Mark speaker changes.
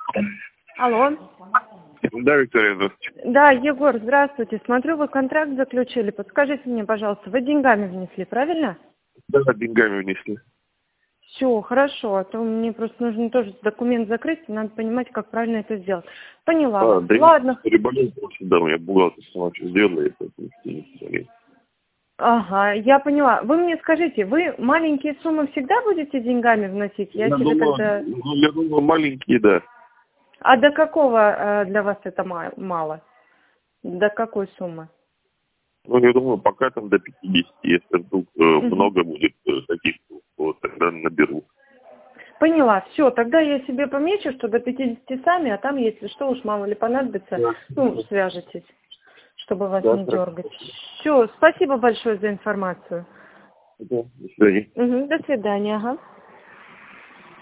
Speaker 1: Алло.
Speaker 2: Да, Виктория, здравствуйте.
Speaker 1: Да, Егор, здравствуйте. Смотрю, вы контракт заключили. Подскажите мне, пожалуйста, вы деньгами внесли, правильно?
Speaker 2: Да, деньгами внесли.
Speaker 1: Все, хорошо. А то мне просто нужно тоже документ закрыть, и надо понимать, как правильно это сделать. Поняла вас.
Speaker 2: Да,
Speaker 1: Ладно.
Speaker 2: переболел просто, да, у меня бухгалтер сама все сделала, и поэтому не посмотрел.
Speaker 1: Ага, я поняла. Вы мне скажите, вы маленькие суммы всегда будете деньгами вносить? Я себе тогда...
Speaker 2: Я думаю, маленькие, да.
Speaker 1: А до какого для вас это мало? До какой суммы?
Speaker 2: Ну, я думаю, пока там до 50, если вдруг много будет таких, вот тогда наберу.
Speaker 1: Поняла. Все, тогда я себе помечу, что до 50 сами, а там, если что, уж мало ли понадобится,
Speaker 2: Да.
Speaker 1: свяжетесь, чтобы вас
Speaker 2: Да,
Speaker 1: не дергать. Все, спасибо большое за информацию.
Speaker 2: до свидания.
Speaker 1: До свидания, ага.